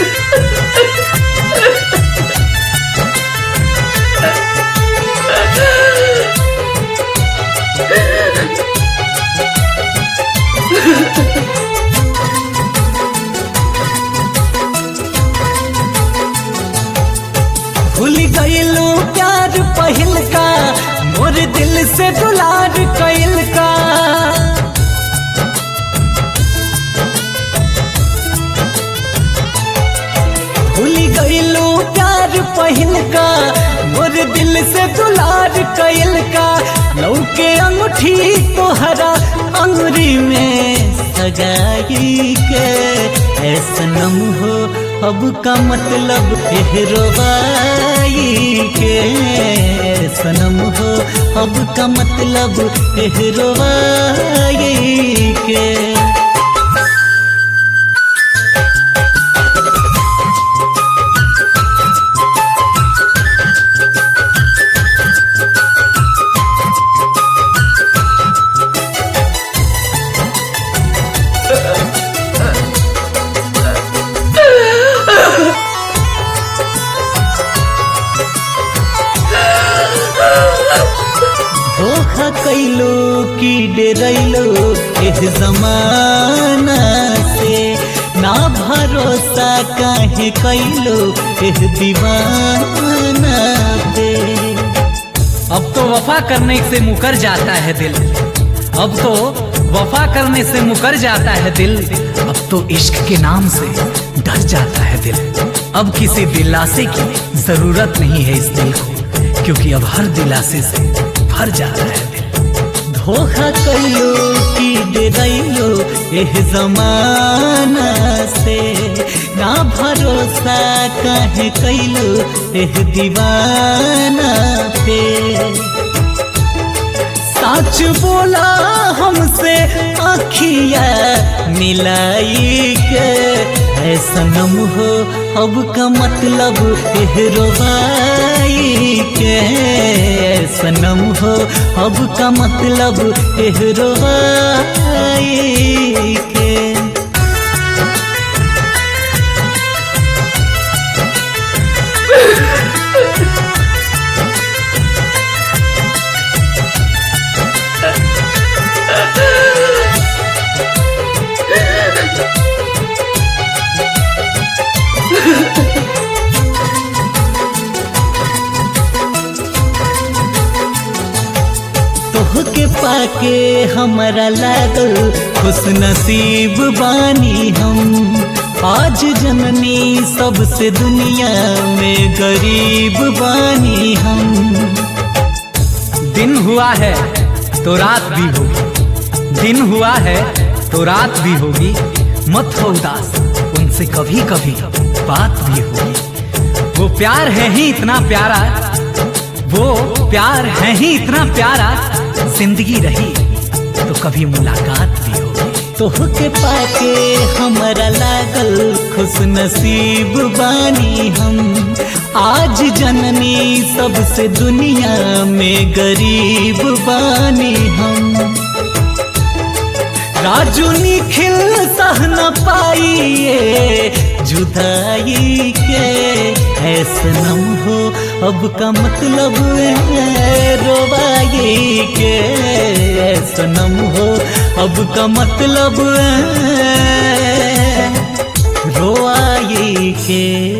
भूल गईलू प्यार पहिल का, मोर दिल से दुलार कैल का। भूल गईलू प्यार पहिल का, मोर दिल से दुलार कैल का। लौके अंगूठी तोहरा अंगुरी में सगाई के, ऐ सनम हो अब का मतलब एहरोबाई के। सनम हो अब का मतलब एहरोबाई के। धोखा कैलो की डेरैलो एह जमाना से, ना भरोसा काहे कैलो एह दीवाना पे। अब तो वफा करने से मुकर जाता है दिल, अब तो वफा करने से मुकर जाता है दिल। अब तो इश्क के नाम से डर जाता है दिल। अब किसी दिलासे की जरूरत नहीं है इस दिल को, क्योंकि अब हर दिलासे से भर जाता है दिल। धोखा कैलो की डेरैलो एह जमाना से, ना भरोसा काहे कैलो एह दीवाना पे। सच बोला हमसे आँखिया मिलाई के, ऐ सनम हो अब का मतलब एहरोबाई के। सनम हो अब का मतलब एहरोबाई के। तोहके पाके हमारा लागल खुश नसीब बानी हम। आज जननी सबसे दुनिया में गरीब बानी हम। दिन हुआ है तो रात भी होगी, दिन हुआ है तो रात भी होगी। मत हो उदास, उनसे कभी कभी बात भी होगी। वो प्यार है ही इतना प्यारा, वो प्यार है ही इतना प्यारा। जिंदगी रही तो कभी मुलाकात भी होगी। तोहके पाके हमारा लागल खुश नसीब बानी हम। आज जननी सबसे दुनिया में गरीब बानी हम। राजू निखिल सह न पाइए जुदाई के, है सनम हो अब का मतलब रोबाई के। सनम हो अब का मतलब रोआई के।